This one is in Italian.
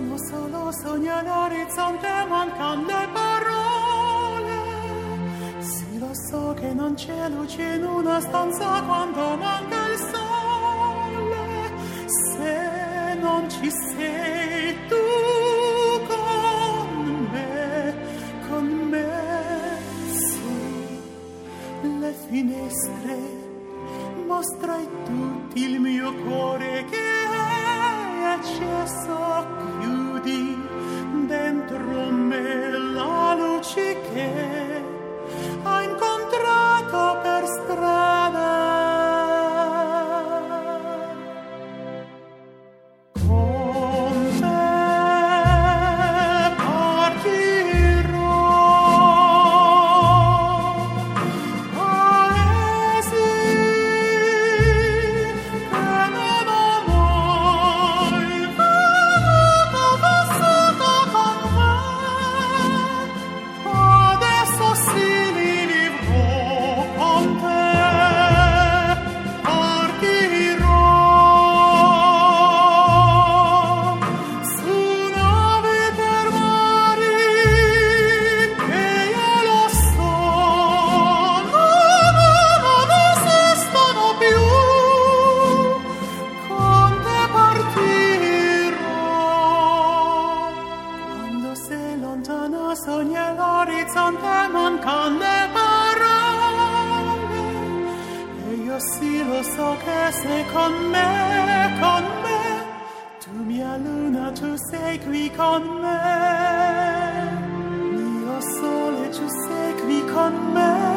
sono solo sogni all'orizzonte, mancano le parole. Sì, lo so che non c'è luce in una stanza quando manca il sole. Se non ci sei tu con me, sulle finestre mostrai tutto il mio cuore che è acceso, chiudi dentro me la luce che ho incontrato per strada. Sogna l'orizzonte, mancano le parole. E io sì lo so che sei con me, con me. Tu mia luna, tu sei qui con me. Mio sole, tu sei qui con me.